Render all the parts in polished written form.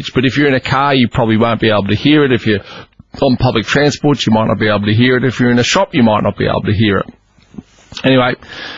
speech. But if you're in a car, you probably won't be able to hear it. If you're on public transport, you might not be able to hear it. If you're in a shop, you might not be able to hear it. Anyway,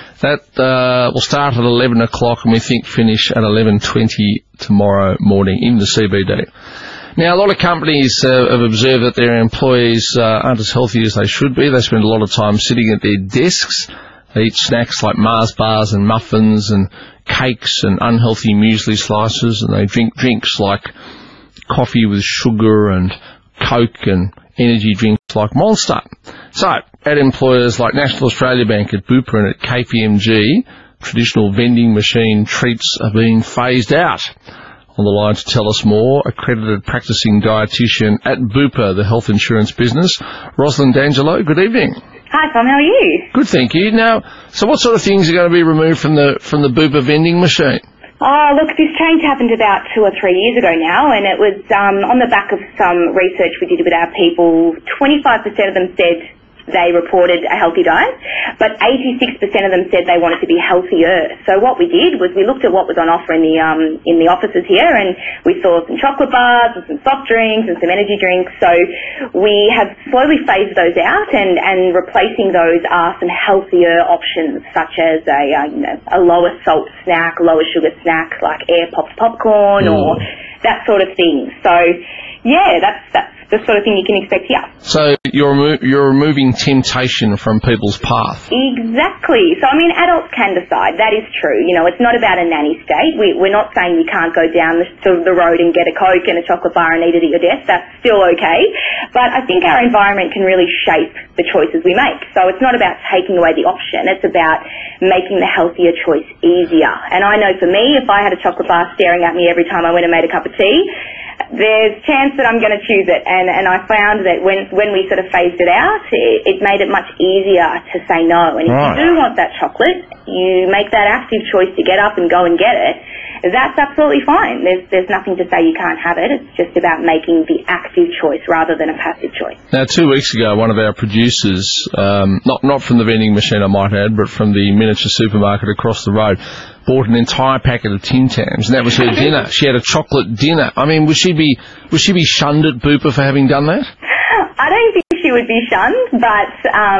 that will start at 11 o'clock and we think finish at 11:20 tomorrow morning in the CBD. Now, a lot of companies have observed that their employees aren't as healthy as they should be. They spend a lot of time sitting at their desks. They eat snacks like Mars bars and muffins and cakes and unhealthy muesli slices, and they drink drinks like coffee with sugar and Coke and energy drinks like Monster. So, at employers like National Australia Bank, at Bupa and at KPMG, traditional vending machine treats are being phased out. On the line to tell us more, accredited practicing dietitian at Bupa, the health insurance business, Rosalind D'Angelo. Good evening. Hi, Tom. How are you? Good, thank you. Now, so what sort of things are going to be removed from the Bupa vending machine? Oh, look, this change happened about 2 or 3 years ago now, and it was on the back of some research we did with our people. 25% of them said they reported a healthy diet, but 86% of them said they wanted to be healthier. So what we did was we looked at what was on offer in the offices here, and we saw some chocolate bars and some soft drinks and some energy drinks. So we have slowly phased those out, and replacing those are some healthier options, such as a lower salt snack, lower sugar snack like air popped popcorn or that sort of thing. So yeah, that's the sort of thing you can expect here. So you're removing temptation from people's path. Exactly. So, I mean, adults can decide. That is true. You know, it's not about a nanny state. We're not saying you can't go down the road and get a Coke and a chocolate bar and eat it at your desk. That's still okay. But I think our environment can really shape the choices we make. So it's not about taking away the option. It's about making the healthier choice easier. And I know for me, if I had a chocolate bar staring at me every time I went and made a cup of tea, there's a chance that I'm going to choose it. And I found that when we sort of phased it out, it made it much easier to say no. And if you do want that chocolate, you make that active choice to get up and go and get it. That's absolutely fine. There's nothing to say you can't have it. It's just about making the active choice rather than a passive choice. Now, 2 weeks ago, one of our producers, not from the vending machine, I might add, but from the miniature supermarket across the road, bought an entire packet of Tim Tams, and that was her dinner. She had a chocolate dinner. I mean, would she be shunned at Bupa for having done that? I don't think she would be shunned, but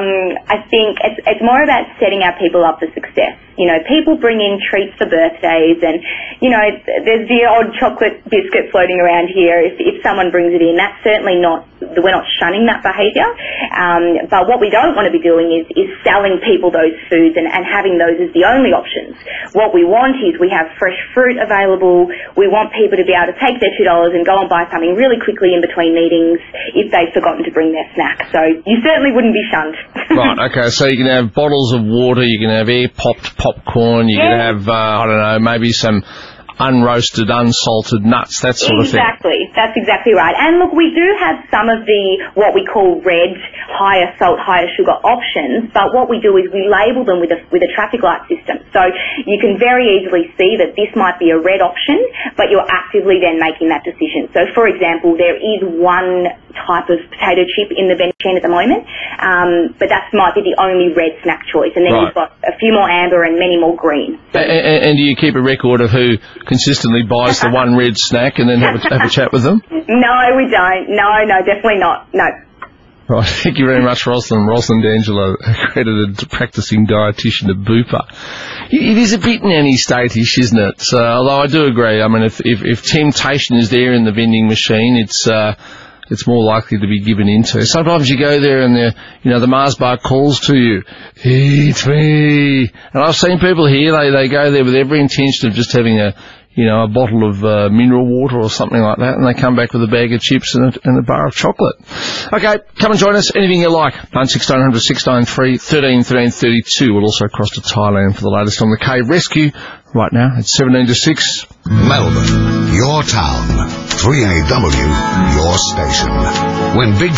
I think it's more about setting our people up for success. You know, people bring in treats for birthdays, and, you know, there's the odd chocolate biscuit floating around here. If someone brings it in, that's certainly we're not shunning that behaviour. But what we don't want to be doing is selling people those foods and having those as the only options. What we want is we have fresh fruit available. We want people to be able to take their $2 and go and buy something really quickly in between meetings if they've forgotten to bring their snack. So you certainly wouldn't be shunned. Right, okay, so you can have bottles of water, you can have air-popped popcorn, you can have, I don't know, maybe some unroasted, unsalted nuts, that sort of thing. Exactly. That's exactly right. And look, we do have some of the, what we call red, higher salt, higher sugar options, but what we do is we label them with a traffic light system. So you can very easily see that this might be a red option, but you're actively then making that decision. So for example, there is one type of potato chip in the vending machine at the moment, but that might be the only red snack choice. And then you've got a few more amber and many more green. So and do you keep a record of who consistently buys the one red snack and then have a chat with them? No, we don't. No, definitely not. No. Right, thank you very much, Rosalind D'Angelo, accredited practicing dietitian at Bupa. It is a bit nanny state-ish, isn't it? Although I do agree. I mean, if temptation is there in the vending machine, it's more likely to be given into. Sometimes you go there and the Mars bar calls to you, eat me. And I've seen people here, they go there with every intention of just having a bottle of mineral water or something like that, and they come back with a bag of chips and a bar of chocolate. Okay, come and join us, anything you like. 1600 693 13 13 32. We'll also cross to Thailand for the latest on the K Rescue. Right now, it's 17 to 6. Melbourne, your town. 3AW, your station. When big